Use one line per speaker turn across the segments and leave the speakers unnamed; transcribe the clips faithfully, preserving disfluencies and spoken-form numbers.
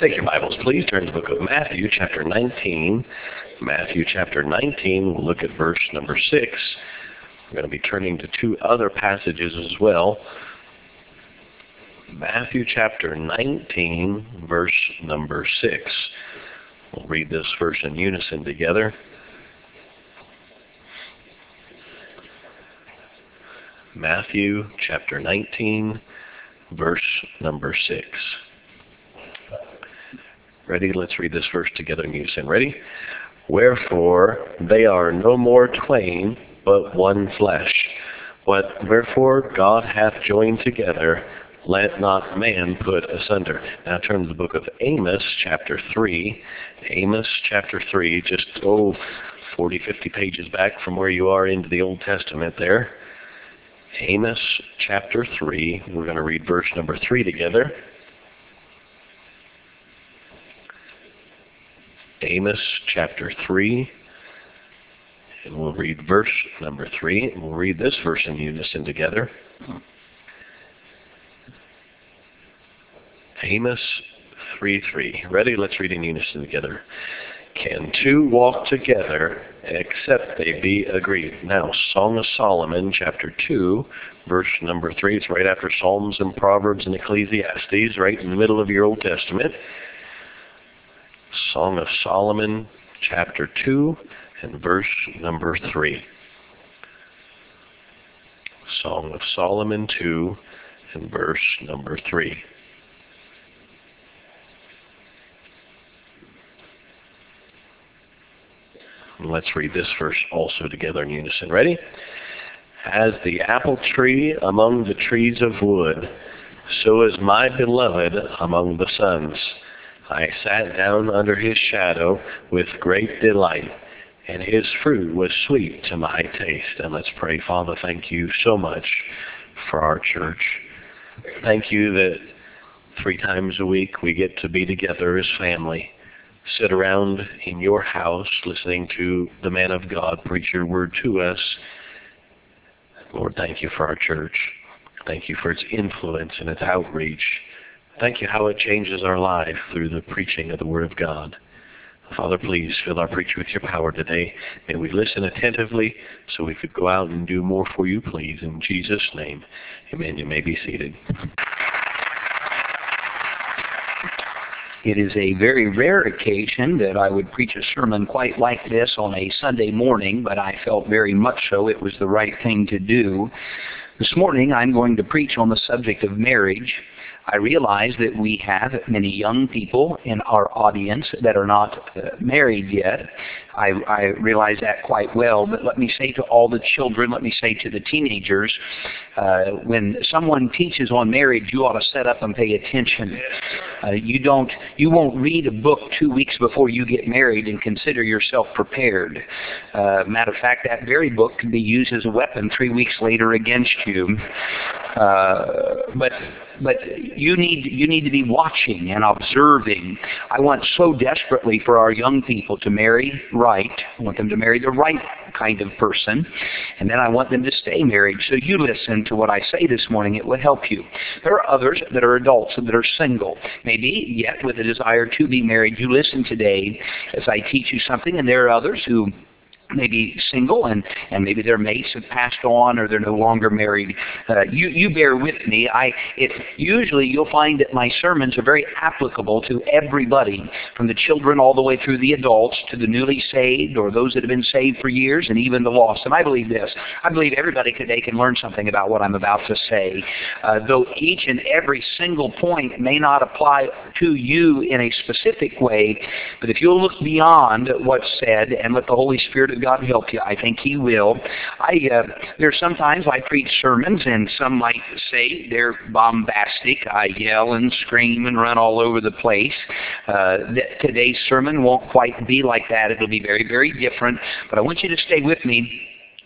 Take your Bibles, please. Turn to the book of Matthew, chapter nineteen. Matthew, chapter nineteen. We'll look at verse number six. We're going to be turning to two other passages as well. Matthew, chapter nineteen, verse number six. We'll read this verse in unison together. Matthew, chapter nineteen, verse number six. Ready? Let's read this verse together in unison. Ready? Wherefore they are no more twain, but one flesh. What wherefore God hath joined together, let not man put asunder. Now turn to the book of Amos, chapter three. Amos, chapter three, just, oh, forty, fifty pages back from where you are into the Old Testament there. Amos, chapter three. We're going to read verse number three together. Amos, chapter three. And we'll read verse number three. And we'll read this verse in unison together. Amos three three. Ready? Let's read in unison together. Can two walk together except they be agreed? Now, Song of Solomon, chapter two, verse number three. It's right after Psalms and Proverbs and Ecclesiastes, right in the middle of your Old Testament. Song of Solomon, chapter two, and verse number three. Song of Solomon two, and verse number three. And let's read this verse also together in unison. Ready? As the apple tree among the trees of wood, so is my beloved among the sons. I sat down under his shadow with great delight, and his fruit was sweet to my taste. And let's pray. Father, thank you so much for our church. Thank you that three times a week we get to be together as family, sit around in your house listening to the man of God preach your word to us. Lord, thank you for our church. Thank you for its influence and its outreach. Thank you how it changes our life through the preaching of the Word of God. Father, please fill our preacher with your power today. May we listen attentively so we could go out and do more for you, please. In Jesus' name, amen. You may be seated.
It is a very rare occasion that I would preach a sermon quite like this on a Sunday morning, but I felt very much so it was the right thing to do. This morning I'm going to preach on the subject of marriage. I realize that we have many young people in our audience that are not uh, married yet. I, I realize that quite well, but let me say to all the children, let me say to the teenagers, uh, when someone teaches on marriage, you ought to set up and pay attention. Uh, you don't, you won't read a book two weeks before you get married and consider yourself prepared. Uh, matter of fact, that very book can be used as a weapon three weeks later against you. Uh, but but you need you need to be watching and observing. I want so desperately for our young people to marry right. I want them to marry the right kind of person, and then I want them to stay married. So you listen to what I say this morning. It will help you. There are others that are adults and that are single, maybe yet with a desire to be married. You listen today as I teach you something, and there are others who maybe single and, and maybe their mates have passed on or they're no longer married. Uh, you, you bear with me. I it usually you'll find that my sermons are very applicable to everybody, from the children all the way through the adults to the newly saved or those that have been saved for years and even the lost. And I believe this. I believe everybody today can learn something about what I'm about to say, uh, though each and every single point may not apply to you in a specific way. But if you'll look beyond what's said and let the Holy Spirit of God help you, I think He will. I uh, there's sometimes I preach sermons, and some might say they're bombastic. I yell and scream and run all over the place. Uh, th- today's sermon won't quite be like that. It'll be very, very different. But I want you to stay with me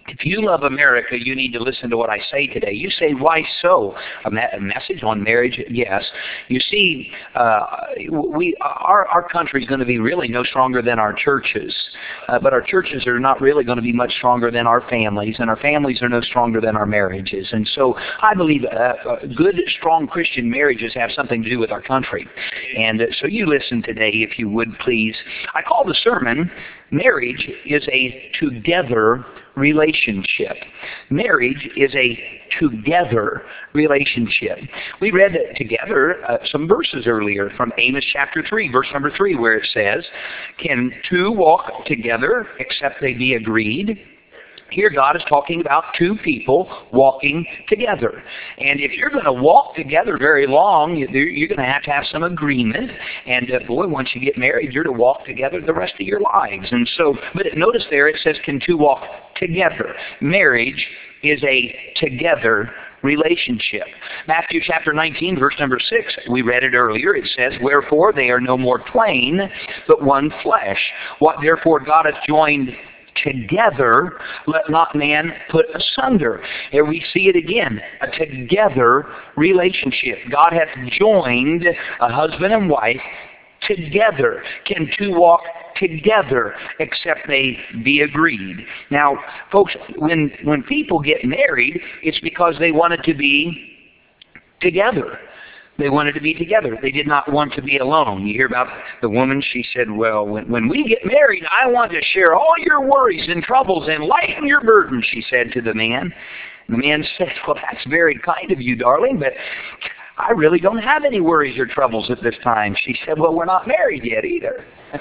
If you love America, you need to listen to what I say today. You say, why so? A, me- a message on marriage? Yes. You see, uh, we our, our country is going to be really no stronger than our churches. Uh, but our churches are not really going to be much stronger than our families, and our families are no stronger than our marriages. And so I believe uh, uh, good, strong Christian marriages have something to do with our country. And uh, so you listen today, if you would, please. I call the sermon, Marriage is a Together Relationship. Marriage is a together relationship. We read together uh, some verses earlier from Amos chapter three, verse number three, where it says, can two walk together except they be agreed? Here God is talking about two people walking together. And if you're going to walk together very long, you're going to have to have some agreement. And uh, boy, once you get married, you're to walk together the rest of your lives. And so, but notice there it says, can two walk together? Marriage is a together relationship. Matthew chapter nineteen, verse number six, we read it earlier. It says, wherefore they are no more twain, but one flesh. What therefore God hath joined together, let not man put asunder. Here we see it again, a together relationship. God hath joined a husband and wife together. Can two walk together except they be agreed? Now, folks, when when people get married, it's because they wanted to be together. They wanted to be together. They did not want to be alone. You hear about the woman, she said, well, when, when we get married, I want to share all your worries and troubles and lighten your burden, she said to the man. And the man said, well, that's very kind of you, darling, but I really don't have any worries or troubles at this time. She said, well, we're not married yet either.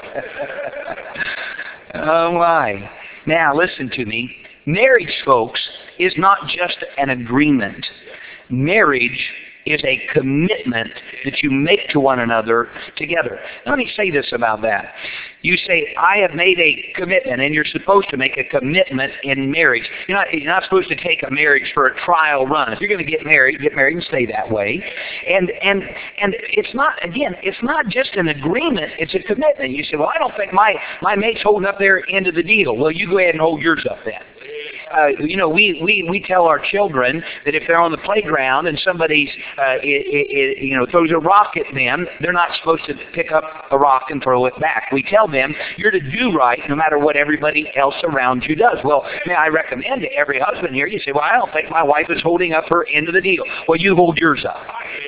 Oh, my. Now, listen to me. Marriage, folks, is not just an agreement. Marriage is a commitment that you make to one another together. Let me say this about that. You say, I have made a commitment, and you're supposed to make a commitment in marriage. You're not, you're not supposed to take a marriage for a trial run. If you're going to get married, get married and stay that way. And and and it's not, again, it's not just an agreement, it's a commitment. You say, well, I don't think my, my mate's holding up their end of the deal. Well, you go ahead and hold yours up then. Uh, you know, we, we, we tell our children that if they're on the playground and somebody's, uh, it, it, you know, throws a rock at them, they're not supposed to pick up a rock and throw it back. We tell them you're to do right no matter what everybody else around you does. Well, may I recommend to every husband here, you say, well, I don't think my wife is holding up her end of the deal. Well, you hold yours up.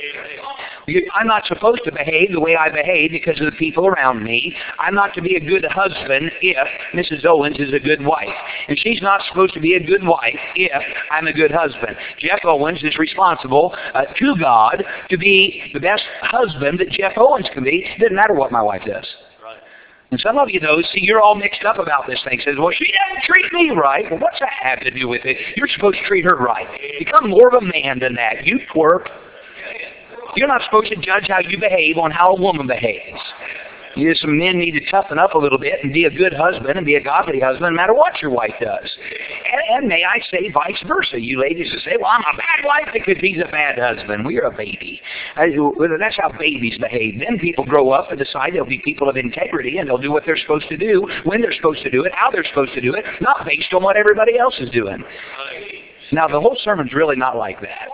I'm not supposed to behave the way I behave because of the people around me. I'm not to be a good husband if Missus Owens is a good wife. And she's not supposed to be a good wife if I'm a good husband. Jeff Owens is responsible uh, to God to be the best husband that Jeff Owens can be. It doesn't matter what my wife does. And some of you, though, see, you're all mixed up about this thing. Says, well, she doesn't treat me right. Well, what's that have to do with it? You're supposed to treat her right. Become more of a man than that. You twerp. You're not supposed to judge how you behave on how a woman behaves. You know, some men need to toughen up a little bit and be a good husband and be a godly husband no matter what your wife does. And, and may I say vice versa. You ladies who say, well, I'm a bad wife because he's a bad husband. Well, you're a baby. That's how babies behave. Then people grow up and decide they'll be people of integrity and they'll do what they're supposed to do, when they're supposed to do it, how they're supposed to do it, not based on what everybody else is doing. Now, the whole sermon's really not like that.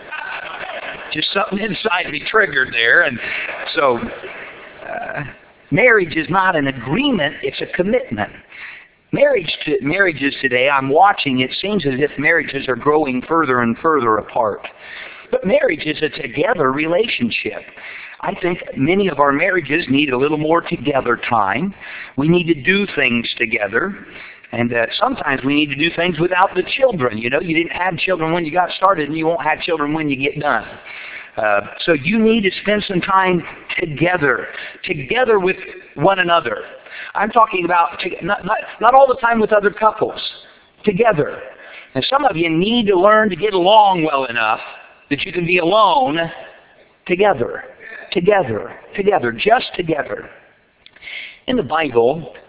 Just something inside me triggered there. And so uh, marriage is not an agreement, it's a commitment. Marriage to, marriages today, I'm watching, it seems as if marriages are growing further and further apart. But marriage is a together relationship. I think many of our marriages need a little more together time. We need to do things together. And uh, sometimes we need to do things without the children. You know, you didn't have children when you got started, and you won't have children when you get done. Uh, so you need to spend some time together, together with one another. I'm talking about to, not, not, not all the time with other couples, together. And some of you need to learn to get along well enough that you can be alone together, together, together, just together. In the Bible,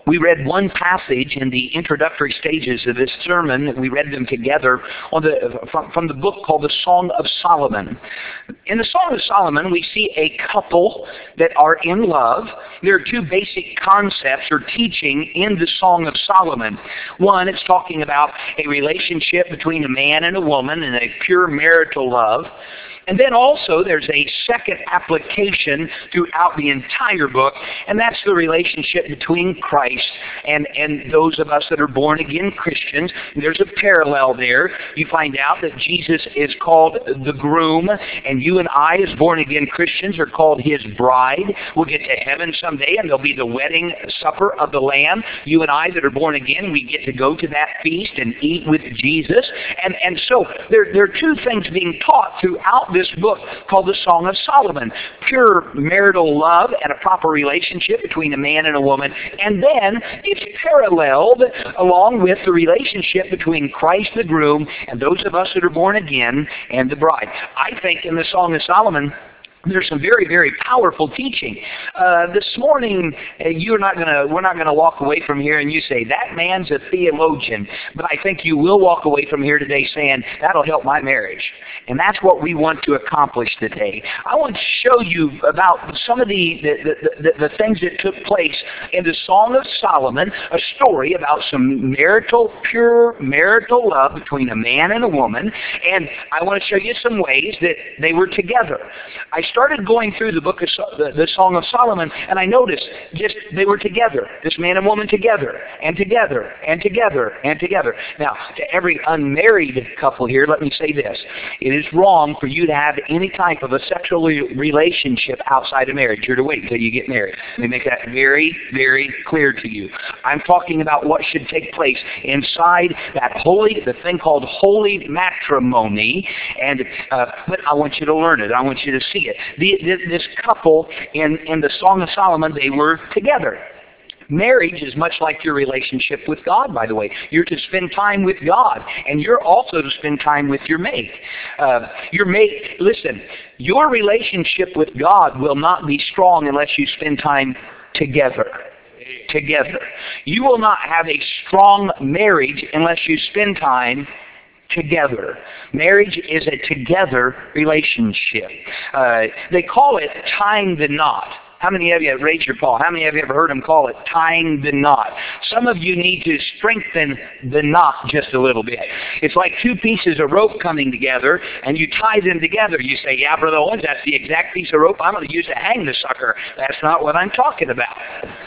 We read one passage in the introductory stages of this sermon. We read them together on the, from, from the book called the Song of Solomon. In the Song of Solomon, we see a couple that are in love. There are two basic concepts or teaching in the Song of Solomon. One, it's talking about a relationship between a man and a woman and a pure marital love. And then also there's a second application throughout the entire book, and that's the relationship between Christ and, and those of us that are born again Christians. There's a parallel there. You find out that Jesus is called the groom, and you and I as born again Christians are called his bride. We'll get to heaven someday, and there'll be the wedding supper of the Lamb. You and I that are born again, we get to go to that feast and eat with Jesus. And, and so there, there are two things being taught throughout this book called the Song of Solomon. Pure marital love and a proper relationship between a man and a woman. And then it's paralleled along with the relationship between Christ the groom and those of us that are born again and the bride. I think in the Song of Solomon, there's some very, very powerful teaching. Uh, this morning, uh, you're not gonna, we're not going to walk away from here and you say, that man's a theologian. But I think you will walk away from here today saying, that'll help my marriage. And that's what we want to accomplish today. I want to show you about some of the, the, the, the, the things that took place in the Song of Solomon, a story about some marital, pure marital love between a man and a woman. And I want to show you some ways that they were together. I started going through the book of so- the, the Song of Solomon, and I noticed just they were together, this man and woman together, and together, and together, and together. Now, to every unmarried couple here, let me say this. It is wrong for you to have any type of a sexual re- relationship outside of marriage. You're to wait until you get married. Let me make that very, very clear to you. I'm talking about what should take place inside that holy, the thing called holy matrimony, and uh, but I want you to learn it. I want you to see it. The, this couple in, in the Song of Solomon, they were together. Marriage is much like your relationship with God, by the way. You're to spend time with God, and you're also to spend time with your mate. Uh, your mate, listen, your relationship with God will not be strong unless you spend time together. Together. You will not have a strong marriage unless you spend time together. Marriage is a together relationship. Uh, they call it tying the knot. How many of you, raise your paw, how many of you ever heard them call it tying the knot? Some of you need to strengthen the knot just a little bit. It's like two pieces of rope coming together, and you tie them together. You say, yeah, Brother Owens, that's the exact piece of rope I'm going to use to hang the sucker. That's not what I'm talking about.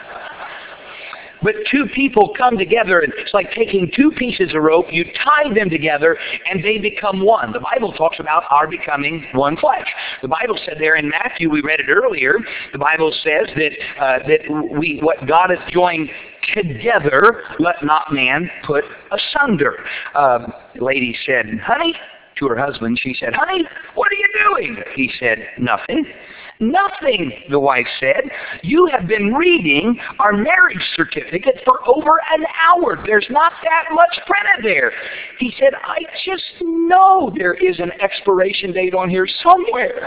But two people come together, and it's like taking two pieces of rope, you tie them together, and they become one. The Bible talks about our becoming one flesh. The Bible said there in Matthew, we read it earlier, the Bible says that uh, that we what God has joined together, let not man put asunder. Uh, the lady said, honey, to her husband, she said, honey, what are you doing? He said, nothing. Nothing, the wife said. You have been reading our marriage certificate for over an hour. There's not that much printed there. He said, I just know there is an expiration date on here somewhere.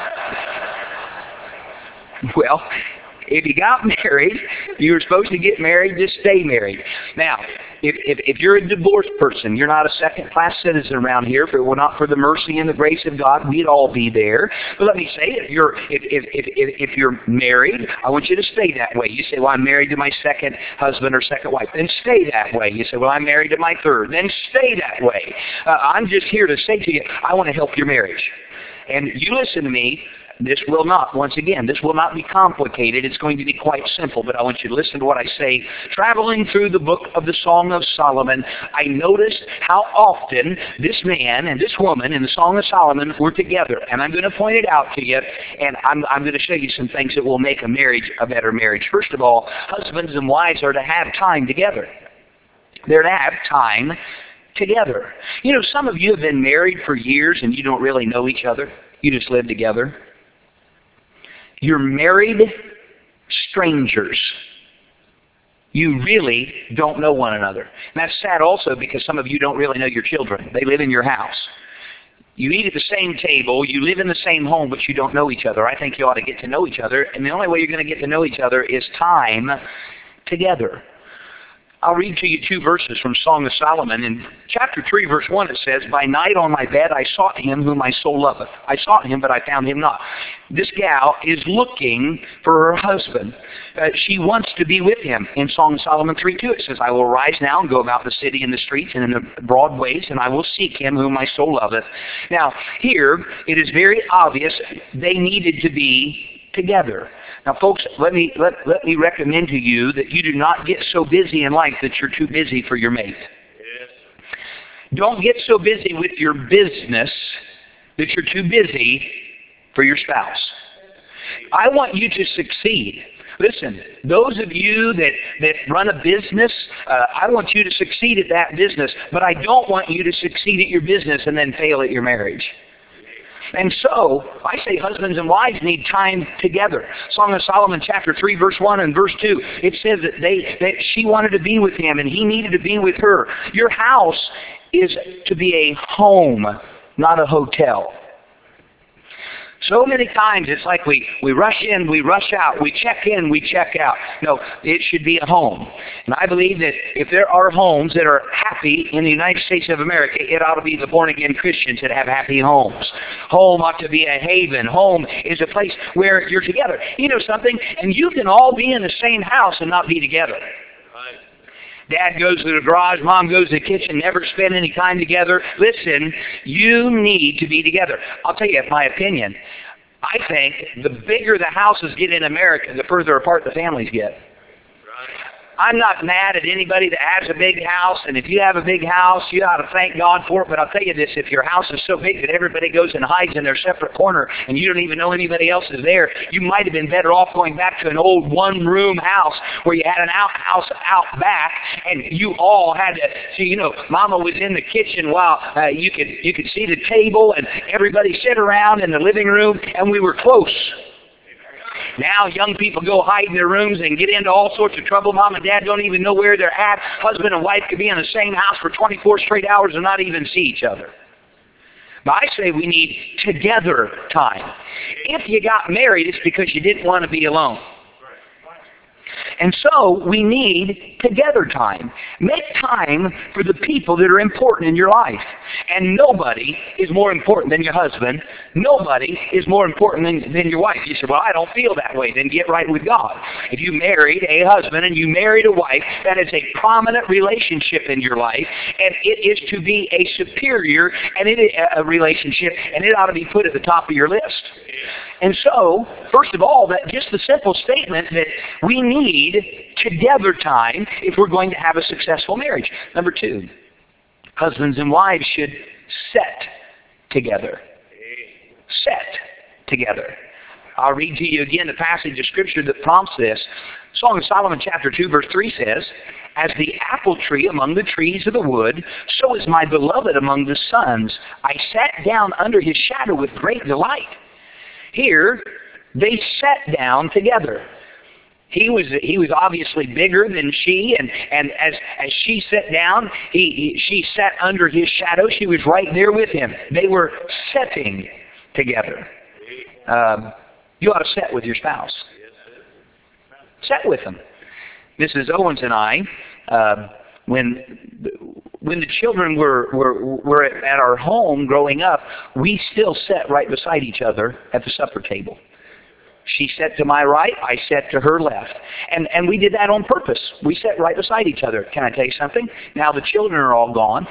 Well, if you got married, you were supposed to get married to stay married. Now, if, if, if you're a divorced person, you're not a second-class citizen around here. If it were not for the mercy and the grace of God, we'd all be there. But let me say, if you're if if if, if, if you're married, I want you to stay that way. You say, well, I'm married to my second husband or second wife. Then stay that way. You say, well, I'm married to my third. Then stay that way. Uh, I'm just here to say to you, I want to help your marriage. And you listen to me. This will not, once again, this will not be complicated. It's going to be quite simple, but I want you to listen to what I say. Traveling through the book of the Song of Solomon, I noticed how often this man and this woman in the Song of Solomon were together. And I'm going to point it out to you, and I'm, I'm going to show you some things that will make a marriage a better marriage. First of all, husbands and wives are to have time together. They're to have time together. You know, some of you have been married for years and you don't really know each other. You just live together. You're married strangers. You really don't know one another. And that's sad also because some of you don't really know your children. They live in your house. You eat at the same table, you live in the same home, but you don't know each other. I think you ought to get to know each other, and the only way you're going to get to know each other is time together. I'll read to you two verses from Song of Solomon. In chapter three, verse one, it says, "By night on my bed I sought him whom my soul loveth. I sought him, but I found him not." This gal is looking for her husband. Uh, she wants to be with him. In Song of Solomon three two, it says, "I will rise now and go about the city in the streets and in the broad ways, and I will seek him whom my soul loveth." Now, here, it is very obvious they needed to be together. Now, folks, let me let, let me recommend to you that you do not get so busy in life that you're too busy for your mate. Yes. Don't get so busy with your business that you're too busy for your spouse. I want you to succeed. Listen, those of you that, that run a business, uh, I want you to succeed at that business, but I don't want you to succeed at your business and then fail at your marriage. And so, I say husbands and wives need time together. Song of Solomon chapter three, verse one and verse two, it says that, they, that she wanted to be with him and he needed to be with her. Your house is to be a home, not a hotel. So many times it's like we, we rush in, we rush out, we check in, we check out. No, it should be a home. And I believe that if there are homes that are happy in the United States of America, it ought to be the born-again Christians that have happy homes. Home ought to be a haven. Home is a place where you're together. You know something? And you can all be in the same house and not be together. Dad goes to the garage, Mom goes to the kitchen, never spend any time together. Listen, you need to be together. I'll tell you my opinion. I think the bigger the houses get in America, the further apart the families get. I'm not mad at anybody that has a big house, and if you have a big house, you ought to thank God for it. But I'll tell you this, if your house is so big that everybody goes and hides in their separate corner and you don't even know anybody else is there, you might have been better off going back to an old one-room house where you had an outhouse out back and you all had to see, you know, Mama was in the kitchen while uh, you could you could see the table and everybody sit around in the living room and we were close. Now young people go hide in their rooms and get into all sorts of trouble. Mom and Dad don't even know where they're at. Husband and wife could be in the same house for twenty-four straight hours and not even see each other. But I say we need together time. If you got married, it's because you didn't want to be alone. And so we need together time. Make time for the people that are important in your life. And nobody is more important than your husband. Nobody is more important than, than your wife. You say, well, I don't feel that way. Then get right with God. If you married a husband and you married a wife, that is a prominent relationship in your life. And it is to be a superior and it is a relationship. And it ought to be put at the top of your list. And so, first of all, that just the simple statement that we need together time if we're going to have a successful marriage. Number two, husbands and wives should set together. Set together. I'll read to you again the passage of Scripture that prompts this. Song of Solomon chapter two verse three says, "As the apple tree among the trees of the wood, so is my beloved among the sons. I sat down under his shadow with great delight." Here, they sat down together. He was he was obviously bigger than she, and, and as as she sat down, he, he she sat under his shadow. She was right there with him. They were setting together. Um, you ought to set with your spouse. Set with them. Missus Owens and I, uh, when when the children were, were were at our home growing up, we still sat right beside each other at the supper table. She sat to my right, I sat to her left. And and we did that on purpose. We sat right beside each other. Can I tell you something? Now the children are all gone.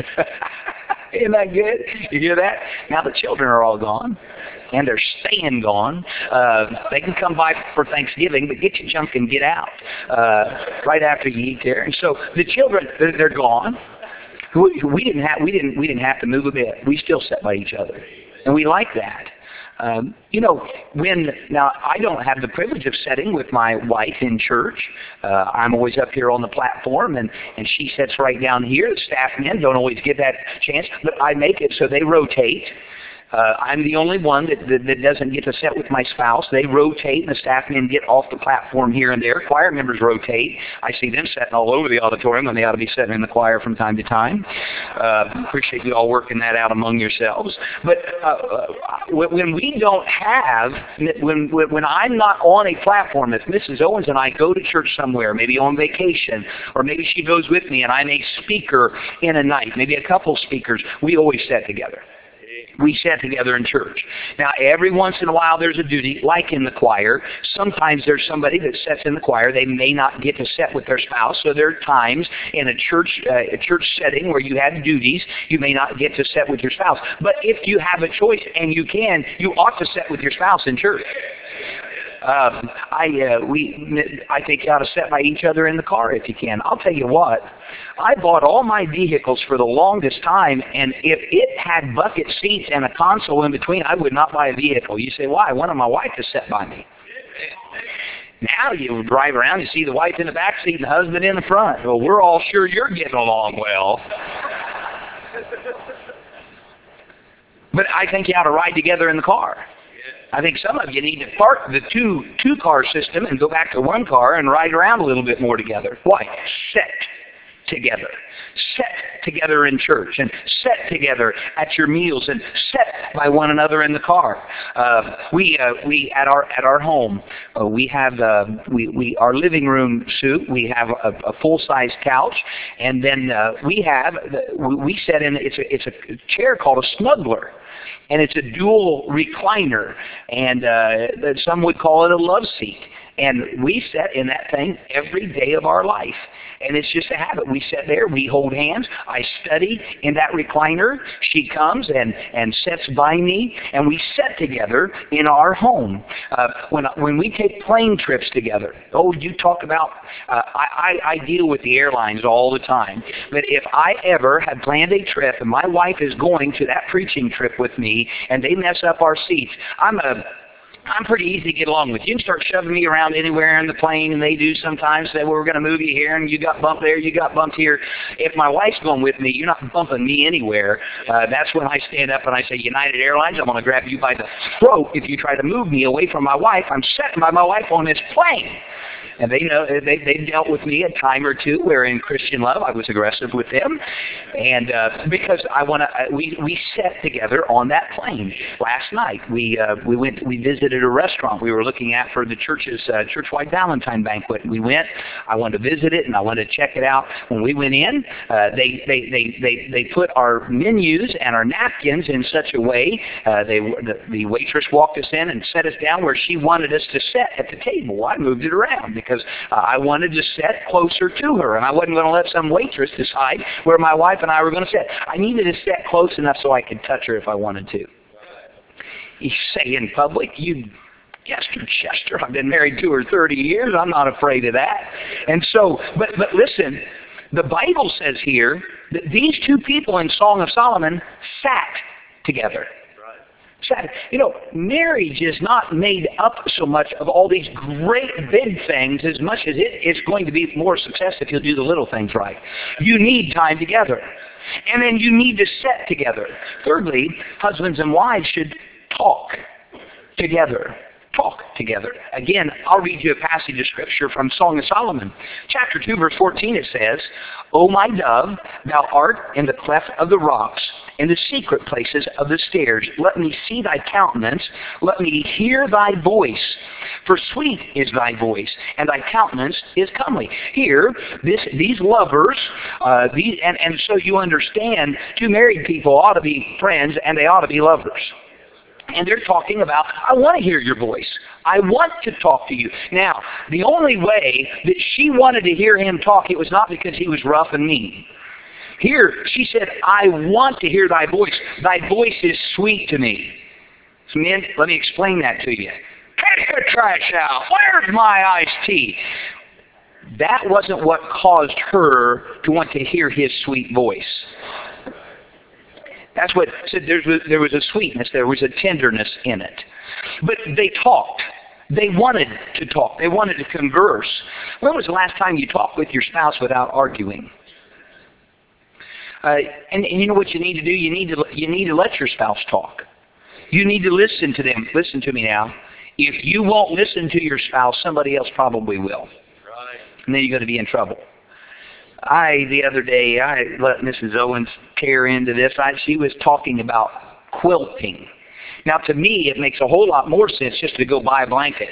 Isn't that good? You hear that? Now the children are all gone. And they're staying gone. Uh, they can come by for Thanksgiving, but get your junk and get out uh, right after you eat there. And so the children, they're, they're gone. We, we didn't have we didn't we didn't have to move a bit. We still sat by each other, and we like that. Um, you know, when now I don't have the privilege of sitting with my wife in church. Uh, I'm always up here on the platform, and, and she sits right down here. The staff men don't always get that chance, but I make it so they rotate. Uh, I'm the only one that, that, that doesn't get to sit with my spouse. They rotate, and the staff men get off the platform here and there. Choir members rotate. I see them sitting all over the auditorium when they ought to be sitting in the choir from time to time. Uh, appreciate you all working that out among yourselves. But uh, uh, when we don't have, when, when I'm not on a platform, if Missus Owens and I go to church somewhere, maybe on vacation, or maybe she goes with me and I'm a speaker in a night, maybe a couple speakers, we always sit together. We sat together in church. Now, every once in a while there's a duty, like in the choir. Sometimes there's somebody that sits in the choir. They may not get to sit with their spouse, so there are times in a church uh, a church setting where you have duties, you may not get to sit with your spouse. But if you have a choice and you can, you ought to sit with your spouse in church. Um, I uh, we I think you ought to sit by each other in the car if you can. I'll tell you what, I bought all my vehicles for the longest time, and if it had bucket seats and a console in between, I would not buy a vehicle. You say, why? I wanted my wife to sit by me. Now you drive around, you see the wife in the back seat and the husband in the front. Well, we're all sure you're getting along well. But I think you ought to ride together in the car. I think some of you need to park the two two car system and go back to one car and ride around a little bit more together. Why? Sit together. Sit together in church, and sit together at your meals, and sit by one another in the car. Uh, we uh, we at our at our home uh, we have uh, we we our living room suite. We have a, a full size couch, and then uh, we have we, we sit in it's a it's a chair called a snuggler. And it's a dual recliner, and uh, some would call it a love seat. And we sit in that thing every day of our life. And it's just a habit. We sit there, we hold hands, I study in that recliner. She comes and, and sits by me, and we sit together in our home. Uh, when when we take plane trips together, oh, you talk about, uh, I, I, I deal with the airlines all the time. But if I ever had planned a trip, and my wife is going to that preaching trip with me, and they mess up our seats, I'm a I'm pretty easy to get along with. You can start shoving me around anywhere in the plane, and they do sometimes say, well, we're going to move you here, and you got bumped there, you got bumped here. If my wife's going with me, you're not bumping me anywhere. Uh, that's when I stand up and I say, United Airlines, I'm going to grab you by the throat if you try to move me away from my wife. I'm sitting by my wife on this plane. And they know they they've dealt with me a time or two where in Christian love I was aggressive with them, and uh, because I want to we we sat together on that plane last night. We uh, we went we visited a restaurant we were looking at for the church's uh, church-wide Valentine banquet. We went. I wanted to visit it and I wanted to check it out. When we went in, uh, they, they they they they put our menus and our napkins in such a way. Uh, they the, the waitress walked us in and set us down where she wanted us to sit at the table. Well, I moved it around because uh, I wanted to sit closer to her, and I wasn't going to let some waitress decide where my wife and I were going to sit. I needed to sit close enough so I could touch her if I wanted to. You say in public, you Chester, Chester, I've been married to her thirty years. I'm not afraid of that. And so, but but listen, the Bible says here that these two people in Song of Solomon sat together. You know, marriage is not made up so much of all these great big things as much as it is going to be more success if you'll do the little things right. You need time together. And then you need to sit together. Thirdly, husbands and wives should talk together. Talk together. Again, I'll read you a passage of Scripture from Song of Solomon. Chapter two, verse fourteen, it says, O my dove, thou art in the cleft of the rocks, in the secret places of the stairs. Let me see thy countenance. Let me hear thy voice. For sweet is thy voice, and thy countenance is comely. Here, this, these lovers, uh, these, and, and so you understand, two married people ought to be friends, and they ought to be lovers. And they're talking about, I want to hear your voice. I want to talk to you. Now, the only way that she wanted to hear him talk, it was not because he was rough and mean. Here, she said, I want to hear thy voice. Thy voice is sweet to me. So men, let me explain that to you. Take the trash out. Where's my iced tea? That wasn't what caused her to want to hear his sweet voice. That's what said there was, there was a sweetness, there was a tenderness in it. But they talked. They wanted to talk. They wanted to converse. When was the last time you talked with your spouse without arguing? Uh, and, and you know what you need to do? You need to you need to let your spouse talk. You need to listen to them. Listen to me now. If you won't listen to your spouse, somebody else probably will.
Right.
And then you're going to be in trouble. I, the other day, I let Missus Owens tear into this. I, she was talking about quilting. Now, to me, it makes a whole lot more sense just to go buy a blanket.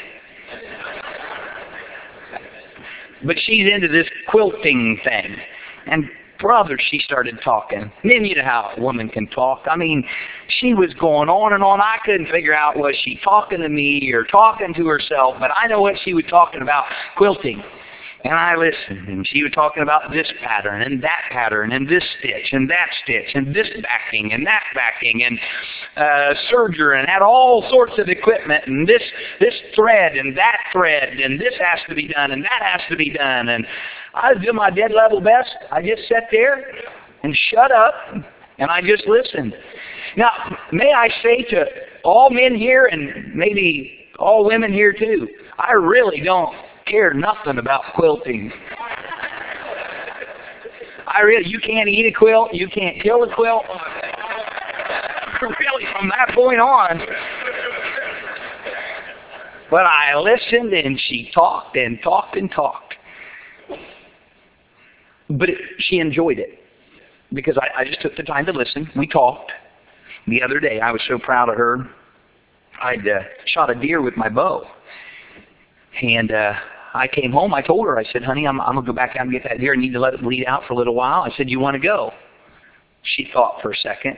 But she's into this quilting thing. And brother, she started talking. And then you know how a woman can talk. I mean, she was going on and on. I couldn't figure out, was she talking to me or talking to herself? But I know what she was talking about, quilting. And I listened, and she was talking about this pattern, and that pattern, and this stitch, and that stitch, and this backing, and that backing, and uh, serger, and had all sorts of equipment, and this this thread, and that thread, and this has to be done, and that has to be done. And I was doing my dead level best. I just sat there and shut up, and I just listened. Now, may I say to all men here, and maybe all women here too, I really don't care nothing about quilting. I really, you can't eat a quilt, you can't kill a quilt. Really, from that point on. But I listened, and she talked and talked and talked. But it, she enjoyed it because I, I just took the time to listen. We talked. The other day, I was so proud of her. I'd uh, shot a deer with my bow. And uh, I came home. I told her, I said, honey, I'm, I'm going to go back out and get that deer. I need to let it bleed out for a little while. I said, you want to go? She thought for a second.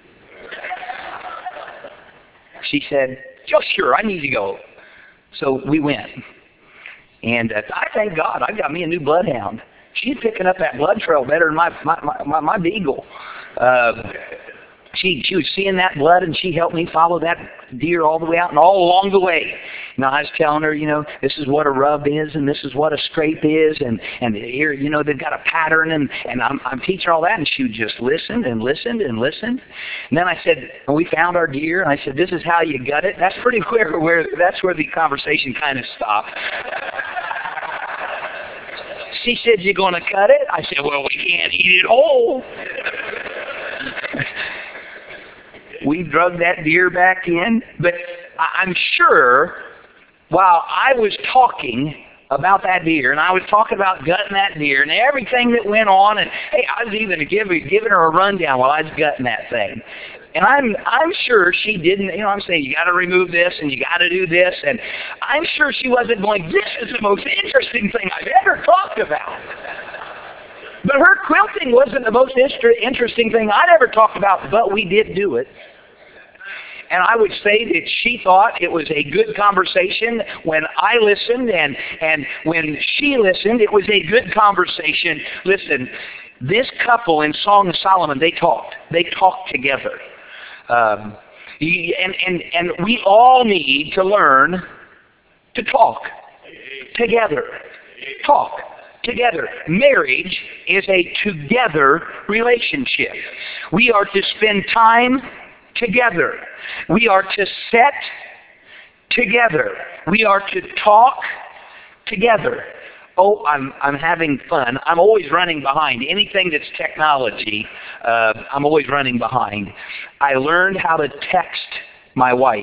She said, oh, sure, I need to go. So we went. And uh, I thank God, I got me a new bloodhound. She's picking up that blood trail better than my, my, my, my, my beagle. Uh, She she was seeing that blood, and she helped me follow that deer all the way out and all along the way. Now, I was telling her, you know, this is what a rub is, and this is what a scrape is, and and here, you know, they've got a pattern, and and I'm I'm teaching her all that, and she just listened and listened and listened. And then I said, and we found our deer, and I said, this is how you gut it. That's pretty clear where that's where the conversation kind of stopped. She said, you're going to cut it? I said, well, we can't eat it whole. We drug that deer back in, but I'm sure while I was talking about that deer, and I was talking about gutting that deer and everything that went on, and hey, I was even giving, giving her a rundown while I was gutting that thing. And I'm I'm sure she didn't, you know, I'm saying you got to remove this and you got to do this, and I'm sure she wasn't going, this is the most interesting thing I've ever talked about. But her quilting wasn't the most interesting thing I'd ever talked about, but we did do it. And I would say that she thought it was a good conversation when I listened, and, and when she listened, it was a good conversation. Listen, this couple in Song of Solomon, they talked. They talked together. Um, and, and, and we all need to learn to talk together. Talk together. Marriage is a together relationship. We are to spend time together. We are to sit together. We are to talk together. Oh, I'm I'm having fun. I'm always running behind. Anything that's technology, uh, I'm always running behind. I learned how to text my wife.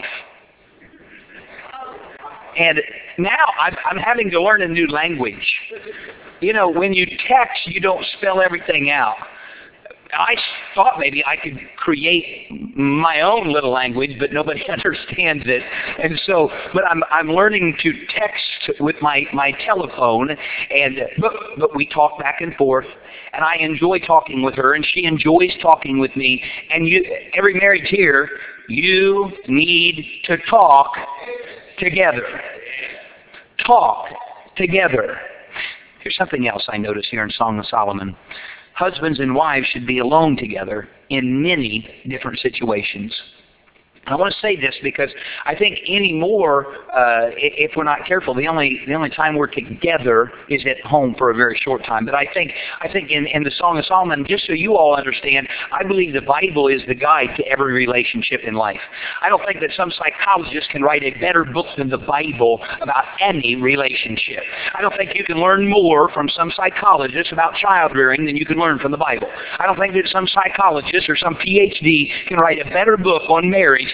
And now I'm, I'm having to learn a new language. You know, when you text, you don't spell everything out. I thought maybe I could create my own little language, but nobody understands it. And so, but I'm I'm learning to text with my, my telephone, and but, but we talk back and forth, and I enjoy talking with her, and she enjoys talking with me. And you, every marriage here, you need to talk together. Talk together. Here's something else I notice here in Song of Solomon. Husbands and wives should be alone together in many different situations. I want to say this because I think anymore, uh, if we're not careful, the only the only time we're together is at home for a very short time. But I think I think in, in the Song of Solomon, just so you all understand, I believe the Bible is the guide to every relationship in life. I don't think that some psychologist can write a better book than the Bible about any relationship. I don't think you can learn more from some psychologist about child rearing than you can learn from the Bible. I don't think that some psychologist or some P H D can write a better book on marriage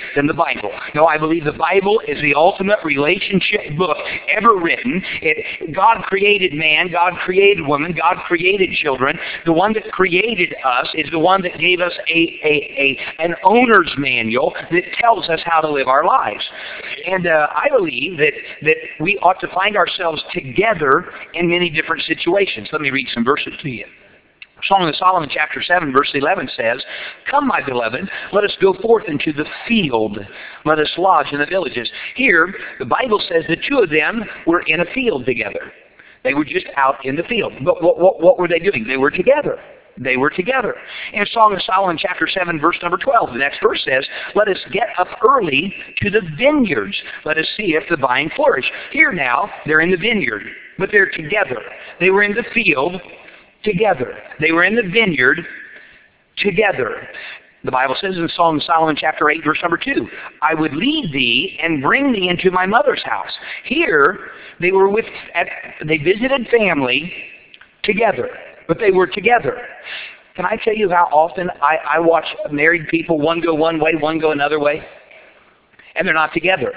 than the Bible. No, I believe the Bible is the ultimate relationship book ever written. It, God created man, God created woman, God created children. The one that created us is the one that gave us a, a, a an owner's manual that tells us how to live our lives. And uh, I believe that, that we ought to find ourselves together in many different situations. Let me read some verses to you. Song of Solomon chapter seven verse eleven says, "Come, my beloved, let us go forth into the field. Let us lodge in the villages." Here, the Bible says the two of them were in a field together. They were just out in the field. But what, what, what were they doing? They were together. They were together. In Song of Solomon chapter seven verse number twelve, the next verse says, "Let us get up early to the vineyards. Let us see if the vine flourish." Here now, they're in the vineyard, but they're together. They were in the field together. They were in the vineyard together. The Bible says in Song of Solomon chapter eight verse number two, "I would lead thee and bring thee into my mother's house." Here, they were with, at, they visited family together, but they were together. Can I tell you how often I, I watch married people, one go one way, one go another way, and they're not together?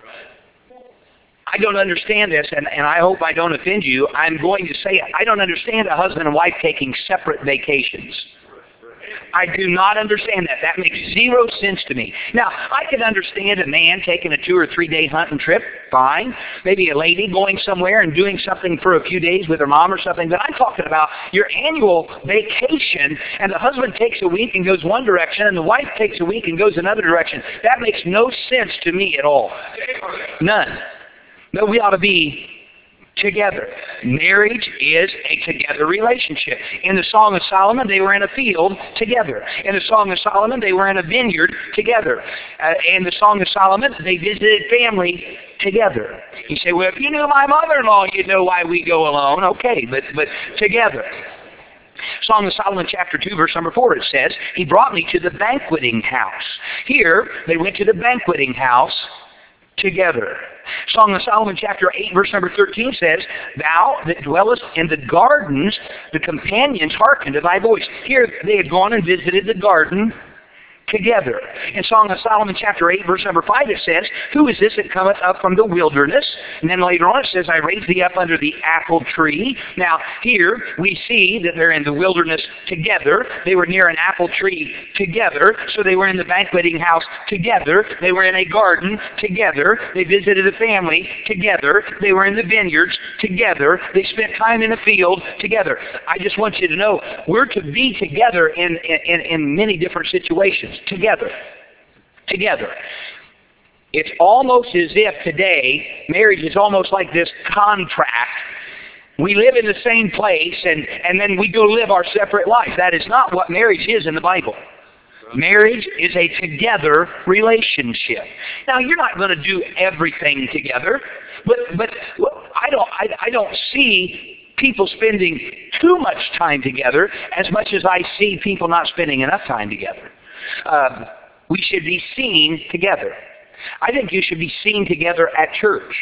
I don't understand this, and, and I hope I don't offend you. I'm going to say it. I don't understand a husband and wife taking separate vacations. I do not understand that. That makes zero sense to me. Now, I can understand a man taking a two or three day hunting trip, fine. Maybe a lady going somewhere and doing something for a few days with her mom or something. But I'm talking about your annual vacation, and the husband takes a week and goes one direction, and the wife takes a week and goes another direction. That makes no sense to me at all. None. No, we ought to be together. Marriage is a together relationship. In the Song of Solomon, they were in a field together. In the Song of Solomon, they were in a vineyard together. Uh, in the Song of Solomon, they visited family together. You say, well, if you knew my mother-in-law, you'd know why we go alone. Okay, but, but together. Song of Solomon chapter two verse number four, it says, "He brought me to the banqueting house." Here, they went to the banqueting house together. Song of Solomon chapter eight verse number thirteen says, "Thou that dwellest in the gardens, the companions hearken to thy voice." Here they had gone and visited the garden together. In Song of Solomon chapter eight verse number five it says, "Who is this that cometh up from the wilderness?" And then later on it says, "I raised thee up under the apple tree." Now here we see that they're in the wilderness together. They were near an apple tree together. So they were in the banqueting house together. They were in a garden together. They visited a family together. They were in the vineyards together. They spent time in the field together. I just want you to know, we're to be together in, in, in many different situations. Together. Together. It's almost as if today, marriage is almost like this contract. We live in the same place, and, and then we go live our separate lives. That is not what marriage is in the Bible. Marriage is a together relationship. Now, you're not going to do everything together, but but I don't I, I don't see people spending too much time together as much as I see people not spending enough time together. Uh, we should be seen together. I think you should be seen together at church.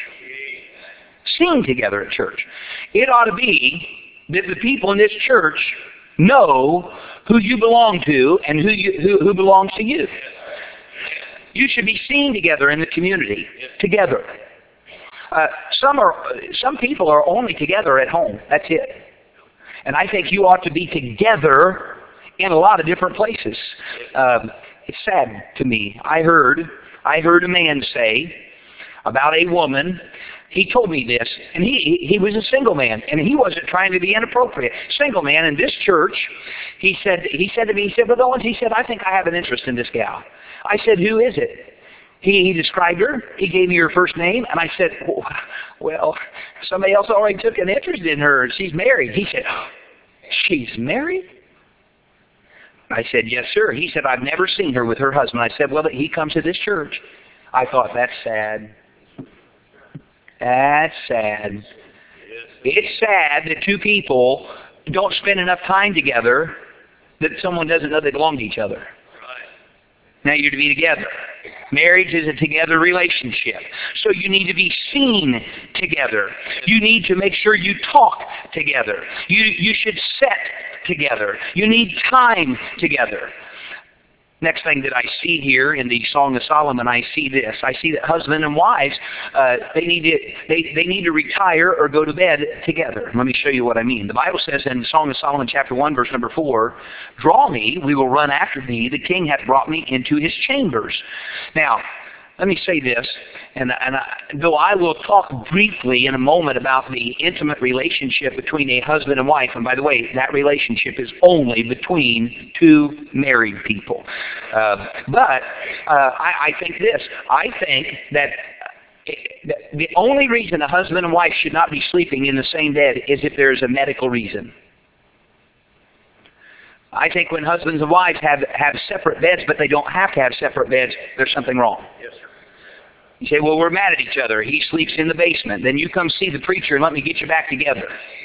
Seen together at church. It ought to be that the people in this church know who you belong to and who, you, who, who belongs to you. You should be seen together in the community. Together. Uh, some are, some people are only together at home. That's it. And I think you ought to be together in a lot of different places. Um, it's sad to me. I heard, I heard a man say about a woman. He told me this, and he he was a single man, and he wasn't trying to be inappropriate. Single man in this church. He said he said to me, he said, "Brother Owens," he said, "I think I have an interest in this gal." I said, "Who is it?" He, he described her. He gave me her first name, and I said, "Well, somebody else already took an interest in her. She's married." He said, "She's married?" I said, "Yes, sir." He said, "I've never seen her with her husband." I said, "Well, he comes to this church." I thought, that's sad. That's sad. It's sad that two people don't spend enough time together that someone doesn't know they belong to each other. Now you're to be together. Marriage is a together relationship. So you need to be seen together. You need to make sure you talk together. You, you should sit together. You need time together. Next thing that I see here in the Song of Solomon, I see this. I see that husband and wives, uh, they need to they, they need to retire or go to bed together. Let me show you what I mean. The Bible says in the Song of Solomon, chapter one, verse number four, "Draw me, we will run after thee. The king hath brought me into his chambers." Now, let me say this, and, and I, though I will talk briefly in a moment about the intimate relationship between a husband and wife, and by the way, that relationship is only between two married people. Uh, but uh, I, I think this, I think that the only reason a husband and wife should not be sleeping in the same bed is if there is a medical reason. I think when husbands and wives have, have separate beds, but they don't have to have separate beds, there's something wrong.
Yes, sir.
You say, well, we're mad at each other. He sleeps in the basement. Then you come see the preacher and let me get you back together.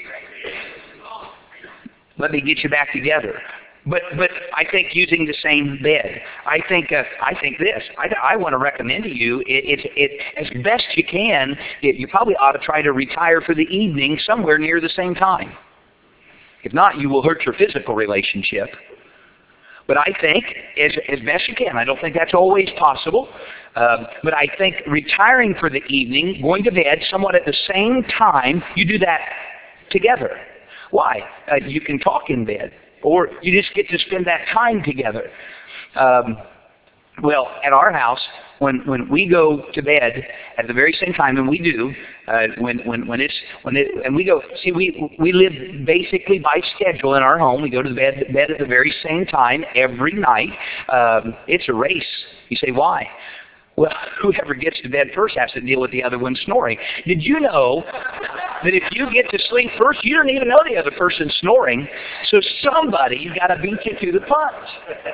Let me get you back together. But but I think using the same bed. I think uh, I think this. I, I want to recommend to you, it, it, it, as best you can, it, you probably ought to try to retire for the evening somewhere near the same time. If not, you will hurt your physical relationship. But I think, as, as best you can, I don't think that's always possible, um, but I think retiring for the evening, going to bed somewhat at the same time, you do that together. Why? Uh, you can talk in bed, or you just get to spend that time together. Um, well, at our house, when when we go to bed at the very same time, and we do, uh, when when when it's when it and we go see we we live basically by schedule in our home. We go to bed bed at the very same time every night. Um, it's a race. You say why? Well, whoever gets to bed first has to deal with the other one snoring. Did you know that if you get to sleep first, you don't even know the other person's snoring, so somebody's got to beat you to the punch.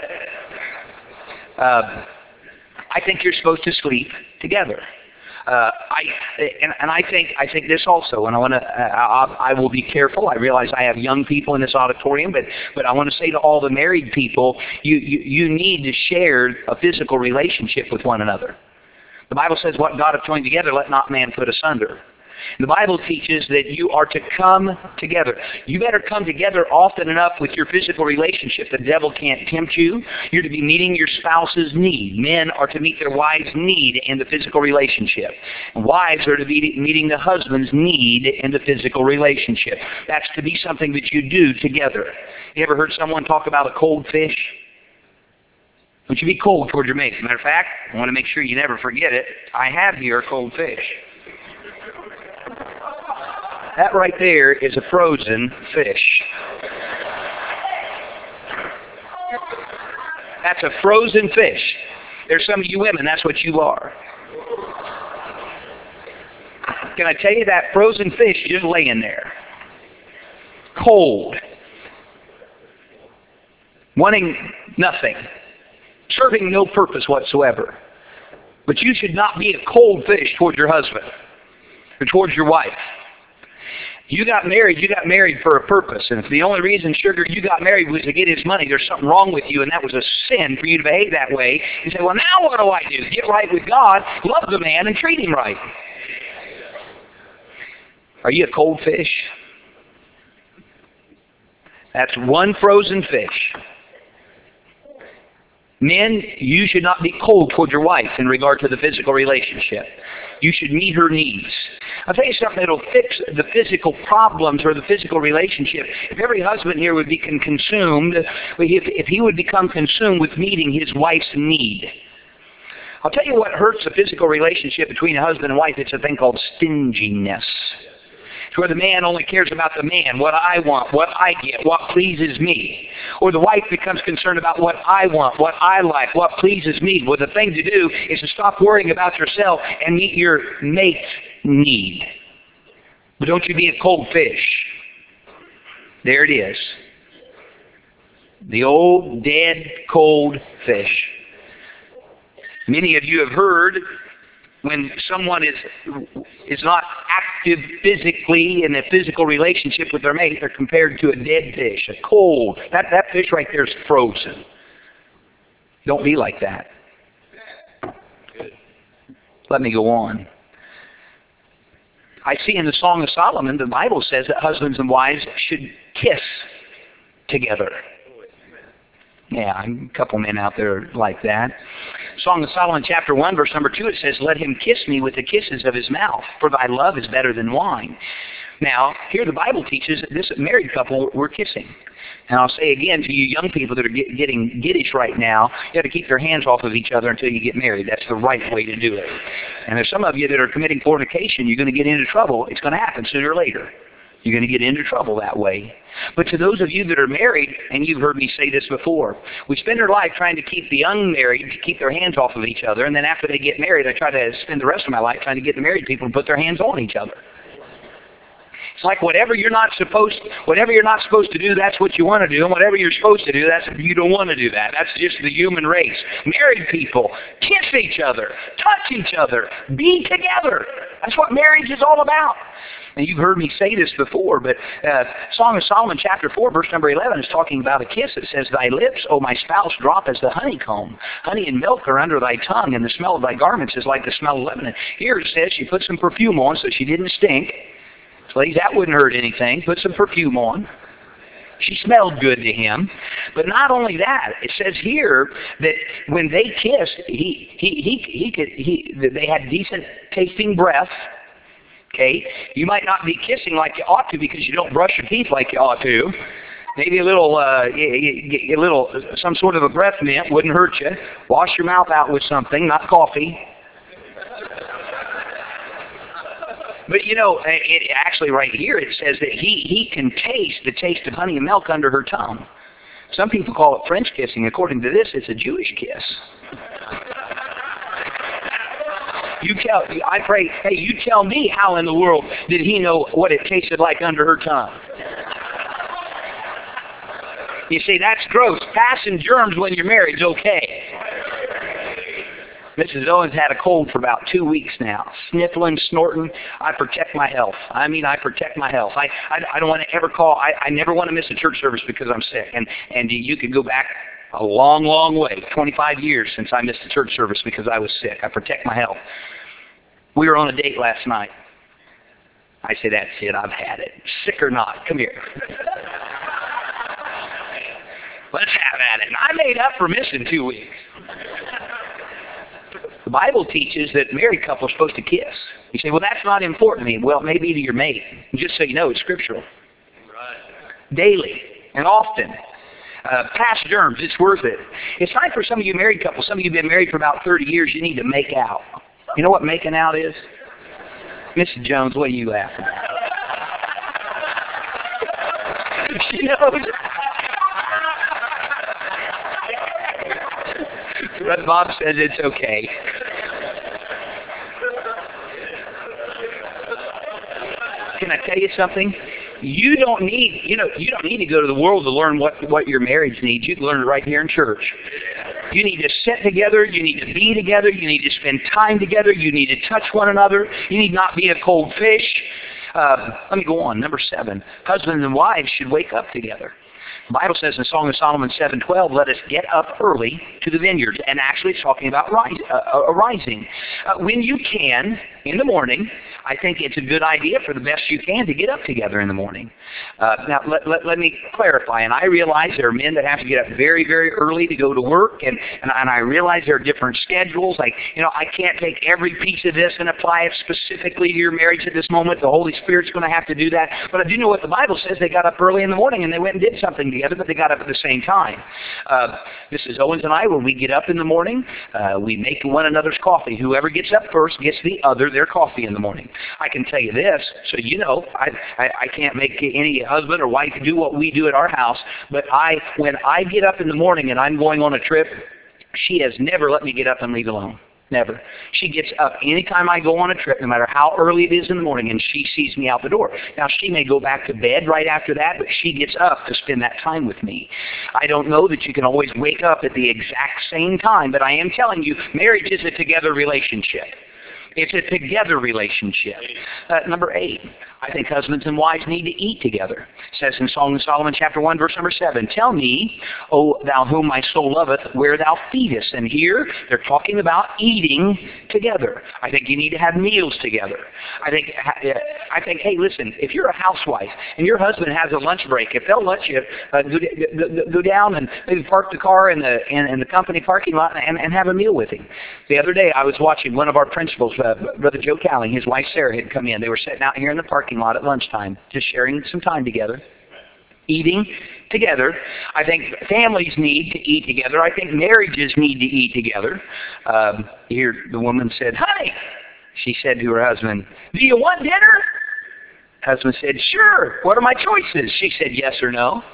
Uh, I think you're supposed to sleep together. Uh, I and, and I think I think this also, and I want to uh, I, I will be careful. I realize I have young people in this auditorium, but but I want to say to all the married people, you you, you need to share a physical relationship with one another. The Bible says, "What God hath joined together, let not man put asunder." The Bible teaches that you are to come together. You better come together often enough with your physical relationship. The devil can't tempt you. You're to be meeting your spouse's need. Men are to meet their wives' need in the physical relationship. And wives are to be meeting the husband's need in the physical relationship. That's to be something that you do together. You ever heard someone talk about a cold fish? Don't you be cold toward your mate. As a matter of fact, I want to make sure you never forget it. I have here a cold fish. That right there is a frozen fish. That's a frozen fish. There's some of you women, that's what you are. Can I tell you that frozen fish just laying there? Cold. Wanting nothing. Serving no purpose whatsoever. But you should not be a cold fish towards your husband or towards your wife. You got married, you got married for a purpose. And if the only reason, sugar, you got married was to get his money, there's something wrong with you, and that was a sin for you to behave that way. You say, well, now what do I do? Get right with God, love the man, and treat him right. Are you a cold fish? That's one frozen fish. Men, you should not be cold toward your wife in regard to the physical relationship. You should meet her needs. I'll tell you something that will fix the physical problems or the physical relationship. If every husband here would be consumed, if, if he would become consumed with meeting his wife's need. I'll tell you what hurts the physical relationship between a husband and wife. It's a thing called stinginess. It's where the man only cares about the man, what I want, what I get, what pleases me. Or the wife becomes concerned about what I want, what I like, what pleases me. Well, the thing to do is to stop worrying about yourself and meet your mate's need. But don't you be a cold fish. There it is. The old, dead, cold fish. Many of you have heard when someone is is not active physically in a physical relationship with their mate, they're compared to a dead fish, a cold. That, that fish right there is frozen. Don't be like that. Let me go on. I see in the Song of Solomon, the Bible says that husbands and wives should kiss together. Yeah, a couple men out there like that. Song of Solomon chapter one, verse number two, it says, let him kiss me with the kisses of his mouth, for thy love is better than wine. Now, here the Bible teaches that this married couple were kissing. And I'll say again to you young people that are get, getting giddish right now, you have to keep your hands off of each other until you get married. That's the right way to do it. And there's some of you that are committing fornication, you're going to get into trouble. It's going to happen sooner or later. You're going to get into trouble that way. But to those of you that are married, and you've heard me say this before, we spend our life trying to keep the unmarried to keep their hands off of each other, and then after they get married, I try to spend the rest of my life trying to get the married people to put their hands on each other. It's like whatever you're not supposed, whatever you're not supposed to do, that's what you want to do, and whatever you're supposed to do, that's you don't want to do that. That's just the human race. Married people kiss each other, touch each other, be together. That's what marriage is all about. And you've heard me say this before, but uh, Song of Solomon chapter four, verse number eleven is talking about a kiss. It says, thy lips, O my spouse, drop as the honeycomb. Honey and milk are under thy tongue, and the smell of thy garments is like the smell of Lebanon. Here it says she put some perfume on so she didn't stink. So ladies, that wouldn't hurt anything. Put some perfume on. She smelled good to him. But not only that, it says here that when they kissed, he he he he could he they had decent tasting breath. Okay, you might not be kissing like you ought to because you don't brush your teeth like you ought to. Maybe a little, uh, a little, some sort of a breath mint wouldn't hurt you. Wash your mouth out with something, not coffee. But you know, it actually right here it says that he he can taste the taste of honey and milk under her tongue. Some people call it French kissing. According to this, it's a Jewish kiss. You tell, I pray, hey, you tell me how in the world did he know what it tasted like under her tongue? You see, that's gross. Passing germs when you're married is okay. Missus Owens had a cold for about two weeks now. Sniffling, snorting. I protect my health. I mean, I protect my health. I I, I don't want to ever call. I, I never want to miss a church service because I'm sick. And, and you could go back a long, long way. twenty-five years since I missed a church service because I was sick. I protect my health. We were on a date last night. I say, that's it, I've had it. Sick or not, come here. Let's have at it. And I made up for missing two weeks. The Bible teaches that married couples are supposed to kiss. You say, well, that's not important to me. Well, maybe to your mate. Just so you know, it's scriptural. Right. Daily and often. Uh, past germs, it's worth it. It's time for some of you married couples, some of you have been married for about thirty years, you need to make out. You know what making out is? Missus Jones, what are you laughing at? She knows. Brother Bob says it's okay. Can I tell you something? You don't need, you know, you don't need to go to the world to learn what, what your marriage needs. You can learn it right here in church. You need to sit together. You need to be together. You need to spend time together. You need to touch one another. You need not be a cold fish. Uh, let me go on. Number seven, husbands and wives should wake up together. The Bible says in Song of Solomon seven twelve, let us get up early to the vineyards. And actually it's talking about rise, uh, arising. Uh, when you can, in the morning, I think it's a good idea for the best you can to get up together in the morning. Uh, now, let, let, let me clarify. And I realize there are men that have to get up very, very early to go to work. And, and, and I realize there are different schedules. Like, you know, I can't take every piece of this and apply it specifically to your marriage at this moment. The Holy Spirit's going to have to do that. But I do know what the Bible says. They got up early in the morning and they went and did something together, but they got up at the same time. Uh, Missus Owens and I, when we get up in the morning, uh, we make one another's coffee. Whoever gets up first gets the other their coffee in the morning. I can tell you this, so you know, I, I, I can't make any husband or wife do what we do at our house, but I, when I get up in the morning and I'm going on a trip, she has never let me get up and leave alone. Never. She gets up anytime I go on a trip, no matter how early it is in the morning, and she sees me out the door. Now, she may go back to bed right after that, but she gets up to spend that time with me. I don't know that you can always wake up at the exact same time, but I am telling you, marriage is a together relationship. It's a together relationship. Uh, number eight, I think husbands and wives need to eat together. It says in Song of Solomon chapter one, verse number seven, tell me, O thou whom my soul loveth, where thou feedest. And here they're talking about eating together. I think you need to have meals together. I think, I think, hey, listen, if you're a housewife and your husband has a lunch break, if they'll let you uh, go, go, go down and maybe park the car in the in, in the company parking lot and, and have a meal with him. The other day I was watching one of our principals, uh, Brother Joe Cowling, his wife Sarah had come in. They were sitting out here in the parking lot at lunchtime, just sharing some time together, eating together. I think families need to eat together. I think marriages need to eat together. Um, here the woman said, honey, she said to her husband, do you want dinner? Husband said, sure. What are my choices? She said, yes or no.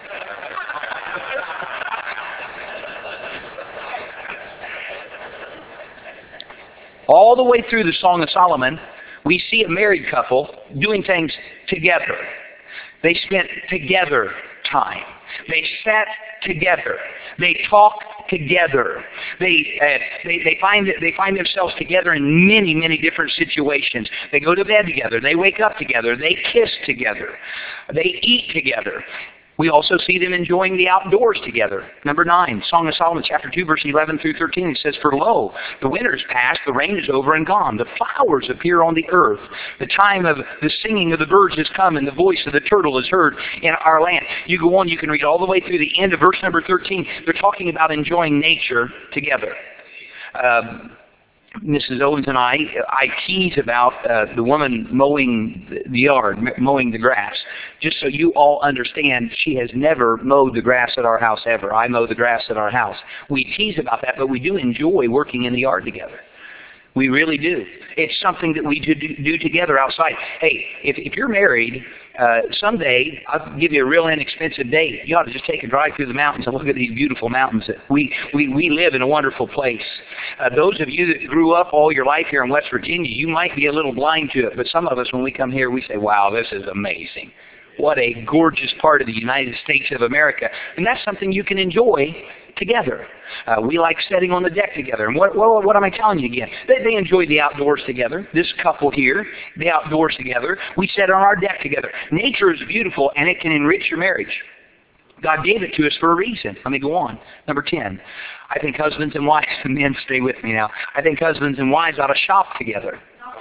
All the way through the Song of Solomon, we see a married couple doing things together. They spent together time. They sat together. They talk together. They, uh, they they find they find themselves together in many many different situations. They go to bed together. They wake up together. They kiss together. They eat together. We also see them enjoying the outdoors together. Number nine, Song of Solomon, chapter two, verse eleven through thirteen, it says, for lo, the winter is past, the rain is over and gone. The flowers appear on the earth. The time of the singing of the birds has come, and the voice of the turtle is heard in our land. You go on, you can read all the way through the end of verse number thirteen. They're talking about enjoying nature together. Um, Missus Owens and I, I tease about uh, the woman mowing the yard, mowing the grass. Just so you all understand, she has never mowed the grass at our house ever. I mow the grass at our house. We tease about that, but we do enjoy working in the yard together. We really do. It's something that we do, do together outside. Hey, if, if you're married, uh, someday I'll give you a real inexpensive date. You ought to just take a drive through the mountains and look at these beautiful mountains. We we, we live in a wonderful place. Uh, those of you that grew up all your life here in West Virginia, you might be a little blind to it. But some of us, when we come here, we say, wow, this is amazing. What a gorgeous part of the United States of America. And that's something you can enjoy together. Uh, we like sitting on the deck together. And what, what, what am I telling you again? They, they enjoy the outdoors together. This couple here, the outdoors together. We sit on our deck together. Nature is beautiful, and it can enrich your marriage. God gave it to us for a reason. Let me go on. Number ten. I think husbands and wives, men, stay with me now. I think husbands and wives ought to shop together.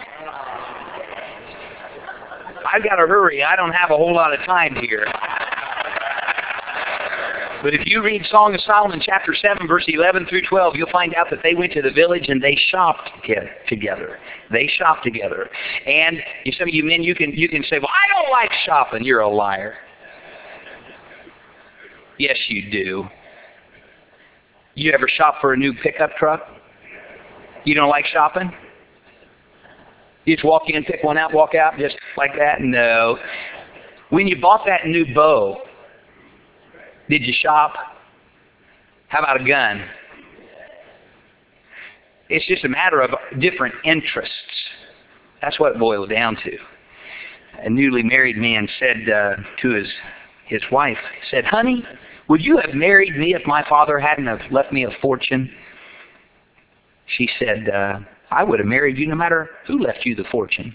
I've got to hurry. I don't have a whole lot of time here. But if you read Song of Solomon, chapter seven, verse eleven through twelve, you'll find out that they went to the village and they shopped together. They shopped together. And some of you men, you can you can say, well, I don't like shopping. You're a liar. Yes, you do. You ever shop for a new pickup truck? You don't like shopping? You just walk in, pick one out, walk out just like that? No. When you bought that new bow, did you shop? How about a gun? It's just a matter of different interests. That's what it boils down to. A newly married man said uh, to his his wife, said, honey, would you have married me if my father hadn't have left me a fortune? She said, uh, I would have married you no matter who left you the fortune.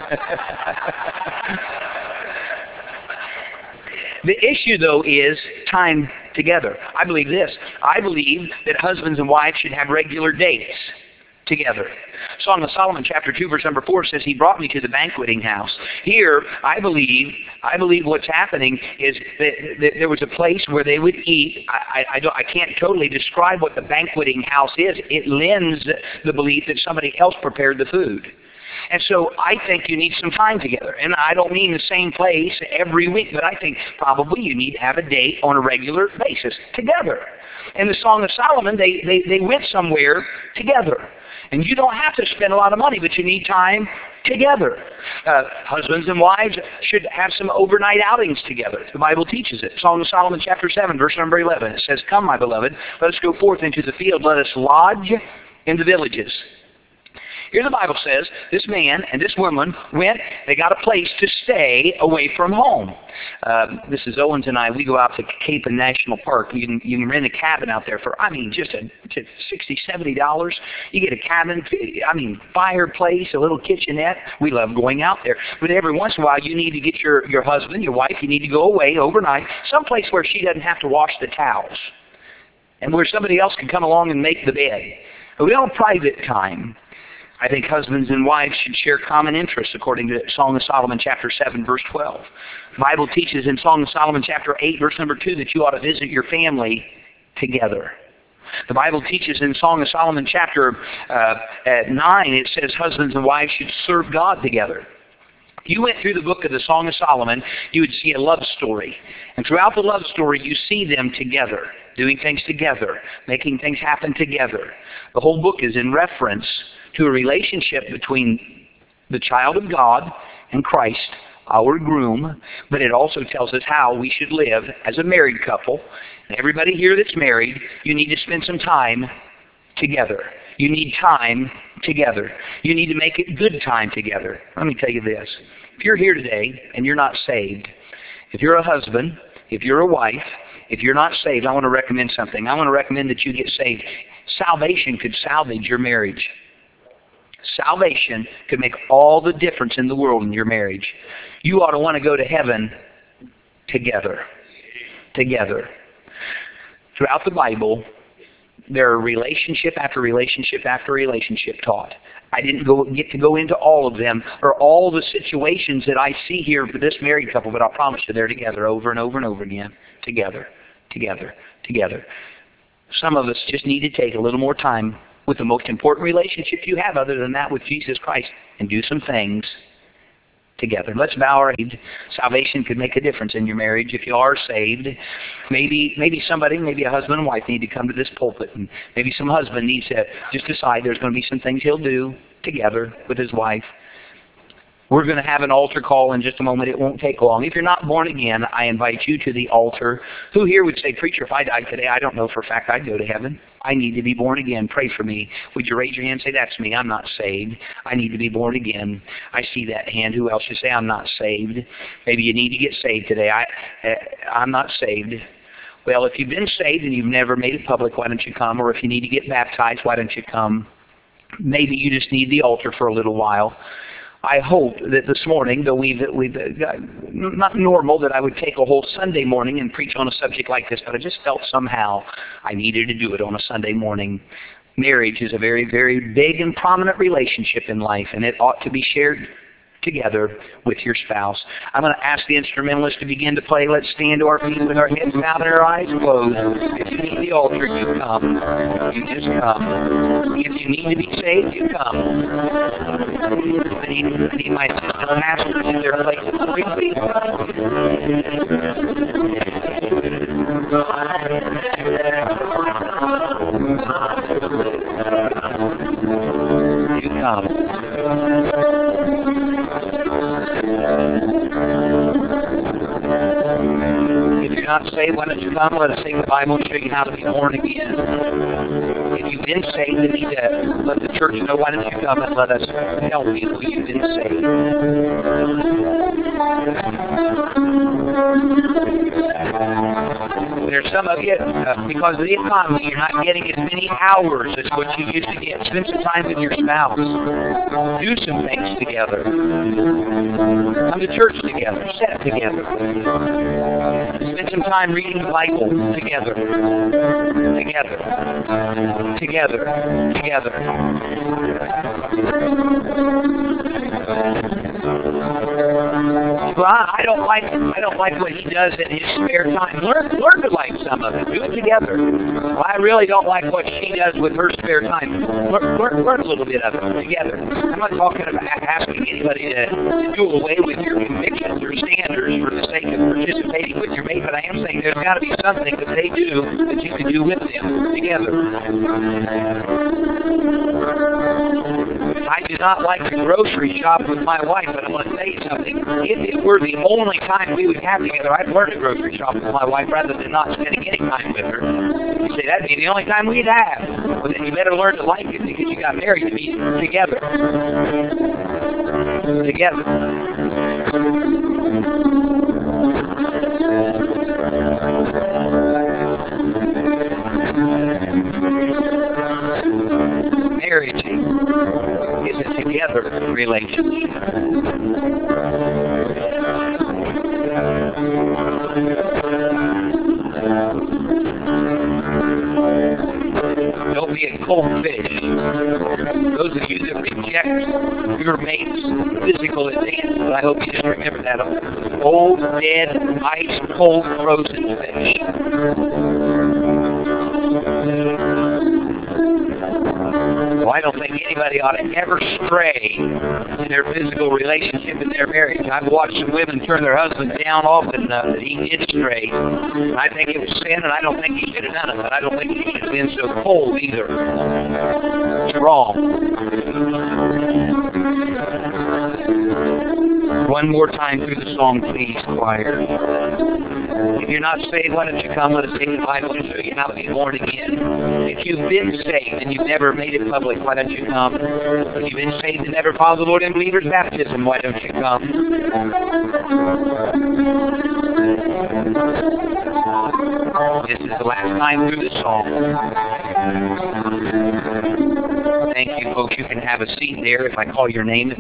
The issue, though, is time together. I believe this. I believe that husbands and wives should have regular dates together. Song of Solomon, chapter two, verse number four says, he brought me to the banqueting house. Here, I believe, I believe what's happening is that, that there was a place where they would eat. I, I, I, don't, I can't totally describe what the banqueting house is. It lends the belief that somebody else prepared the food. And so I think you need some time together. And I don't mean the same place every week, but I think probably you need to have a date on a regular basis together. In the Song of Solomon, they, they, they went somewhere together. And you don't have to spend a lot of money, but you need time together. Uh, husbands and wives should have some overnight outings together. The Bible teaches it. Song of Solomon, chapter seven, verse number eleven. It says, come, my beloved, let us go forth into the field. Let us lodge in the villages. Here the Bible says, this man and this woman went, they got a place to stay away from home. Uh, Missus Owens and I, we go out to Cape and National Park. You can, you can rent a cabin out there for, I mean, just a, just sixty dollars, seventy dollars. You get a cabin, I mean, fireplace, a little kitchenette. We love going out there. But every once in a while, you need to get your, your husband, your wife, you need to go away overnight, someplace where she doesn't have to wash the towels and where somebody else can come along and make the bed. We don't have private time. I think husbands and wives should share common interests according to Song of Solomon chapter seven, verse twelve. The Bible teaches in Song of Solomon chapter eight, verse number two, that you ought to visit your family together. The Bible teaches in Song of Solomon chapter uh, at nine, it says husbands and wives should serve God together. If you went through the book of the Song of Solomon, you would see a love story. And throughout the love story, you see them together, doing things together, making things happen together. The whole book is in reference to a relationship between the child of God and Christ, our groom, but it also tells us how we should live as a married couple. And everybody here that's married, you need to spend some time together. You need time together. You need to make it good time together. Let me tell you this. If you're here today and you're not saved, if you're a husband, if you're a wife, if you're not saved, I want to recommend something. I want to recommend that you get saved. Salvation could salvage your marriage. Salvation could make all the difference in the world in your marriage. You ought to want to go to heaven together. Together. Throughout the Bible, there are relationship after relationship after relationship taught. I didn't go, get to go into all of them or all the situations that I see here for this married couple, but I promise you they're together over and over and over again. Together, together, together. Some of us just need to take a little more time with the most important relationship you have other than that with Jesus Christ and do some things together. Let's bow our head. Salvation could make a difference in your marriage if you are saved. Maybe maybe somebody, maybe a husband and wife need to come to this pulpit, and maybe some husband needs to just decide there's going to be some things he'll do together with his wife. We're going to have an altar call in just a moment. It won't take long. If you're not born again, I invite you to the altar. Who here would say, preacher, if I died today, I don't know for a fact I'd go to heaven. I need to be born again. Pray for me. Would you raise your hand and say, that's me. I'm not saved. I need to be born again. I see that hand. Who else should say, I'm not saved? Maybe you need to get saved today. I, I'm not saved. Well, if you've been saved and you've never made it public, why don't you come? Or if you need to get baptized, why don't you come? Maybe you just need the altar for a little while. I hope that this morning, though we've, we've uh, not normal that I would take a whole Sunday morning and preach on a subject like this, but I just felt somehow I needed to do it on a Sunday morning. Marriage is a very, very big and prominent relationship in life, and it ought to be shared together with your spouse. I'm going to ask the instrumentalist to begin to play. Let's stand to our feet with our heads bowed and our eyes closed. If you need the altar, you come. You just come. If you need to be saved, you come. I need, I need my assistant pastors in their places quickly. You come. If you're not saved, why don't you come? Let us sing the Bible and show you how to be born again. If you've been saved, then you need to let the church know. Why don't you come and let us tell people you've been saved? There's some of you, uh, because of the economy, you're not getting as many hours as what you used to get. Spend some time with your spouse. Do some things together. Come to church together. Sit together. Spend some time reading the Bible together. Together. Together. Together. Well, I don't like I don't like what he does in his spare time. Learn learn to like some of it. Do it together. Well, I really don't like what she does with her spare time. Learn, learn, learn a little bit of it together. I'm not talking about asking anybody to, to do away with your convictions or standards for the sake of participating with your mate, but I am saying there's got to be something that they do that you can do with them together. I do not like to grocery shop with my wife, but I want to tell you something. If it were the only time we would have together, I'd learn to grocery shop with my wife rather than not spending spending any time with her. You say, that'd be the only time we'd have. Well, then you better learn to like it because you got married to be together. Together. Marriage is a together relationship. Don't be a cold fish. Those of you that reject your mate's physical advance, I hope you just remember that. Old, dead, ice, cold, frozen fish. Well, I don't think anybody ought to ever stray in their physical relationship in their marriage. I've watched some women turn their husbands down often uh, that he did stray. I think it was sin, and I don't think he should have done it, but I don't think he should have been so cold either. It's wrong. One more time through the song, please, choir. If you're not saved, why don't you come? Let us take the Bible and show you how to be born again. If you've been saved and you've never made it public, why don't you come? If you've been saved and never followed the Lord in believer's baptism, why don't you come? This is the last time through the song. Thank you, folks. You can have a seat there if I call your name.